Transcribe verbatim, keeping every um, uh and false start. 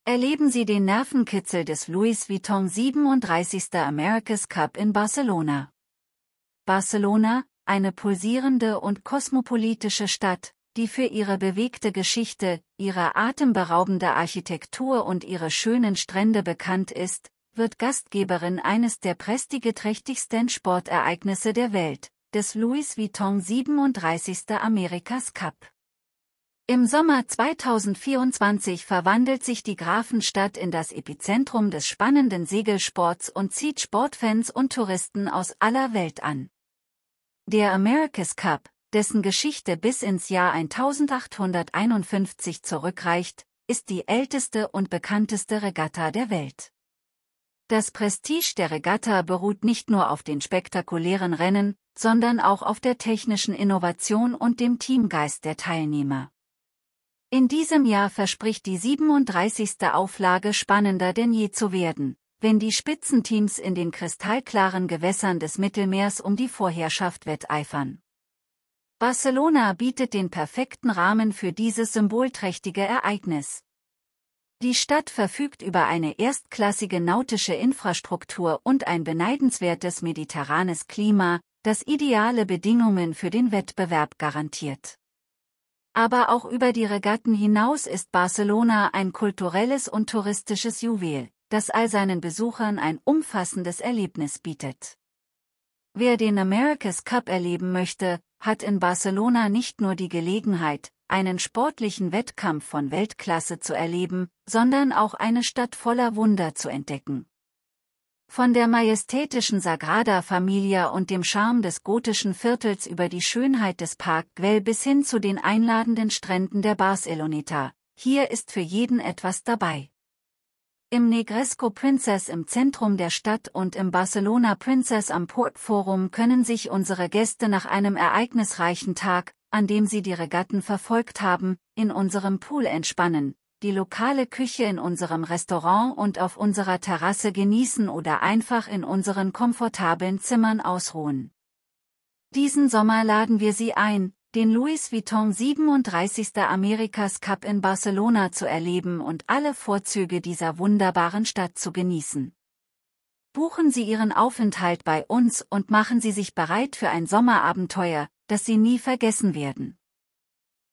Erleben Sie den Nervenkitzel des Louis Vuitton siebenunddreißigsten America's Cup in Barcelona. Barcelona, eine pulsierende und kosmopolitische Stadt, die für ihre bewegte Geschichte, ihre atemberaubende Architektur und ihre schönen Strände bekannt ist, wird Gastgeberin eines der prestigeträchtigsten Sportereignisse der Welt, des Louis Vuitton siebenunddreißigsten America's Cup. Im Sommer zweitausendvierundzwanzig verwandelt sich die Grafenstadt in das Epizentrum des spannenden Segelsports und zieht Sportfans und Touristen aus aller Welt an. Der America's Cup, dessen Geschichte bis ins Jahr eintausendachthunderteinundfünfzig zurückreicht, ist die älteste und bekannteste Regatta der Welt. Das Prestige der Regatta beruht nicht nur auf den spektakulären Rennen, sondern auch auf der technischen Innovation und dem Teamgeist der Teilnehmer. In diesem Jahr verspricht die siebenunddreißigste Auflage spannender denn je zu werden, wenn die Spitzenteams in den kristallklaren Gewässern des Mittelmeers um die Vorherrschaft wetteifern. Barcelona bietet den perfekten Rahmen für dieses symbolträchtige Ereignis. Die Stadt verfügt über eine erstklassige nautische Infrastruktur und ein beneidenswertes mediterranes Klima, das ideale Bedingungen für den Wettbewerb garantiert. Aber auch über die Regatten hinaus ist Barcelona ein kulturelles und touristisches Juwel, das all seinen Besuchern ein umfassendes Erlebnis bietet. Wer den America's Cup erleben möchte, hat in Barcelona nicht nur die Gelegenheit, einen sportlichen Wettkampf von Weltklasse zu erleben, sondern auch eine Stadt voller Wunder zu entdecken. Von der majestätischen Sagrada Familia und dem Charme des gotischen Viertels über die Schönheit des Parc Güell bis hin zu den einladenden Stränden der Barceloneta, hier ist für jeden etwas dabei. Im Negresco Princess im Zentrum der Stadt und im Barcelona Princess am Port Forum können sich unsere Gäste nach einem ereignisreichen Tag, an dem sie die Regatten verfolgt haben, in unserem Pool entspannen, die lokale Küche in unserem Restaurant und auf unserer Terrasse genießen oder einfach in unseren komfortablen Zimmern ausruhen. Diesen Sommer laden wir Sie ein, den Louis Vuitton siebenunddreißigsten America's Cup in Barcelona zu erleben und alle Vorzüge dieser wunderbaren Stadt zu genießen. Buchen Sie Ihren Aufenthalt bei uns und machen Sie sich bereit für ein Sommerabenteuer, das Sie nie vergessen werden.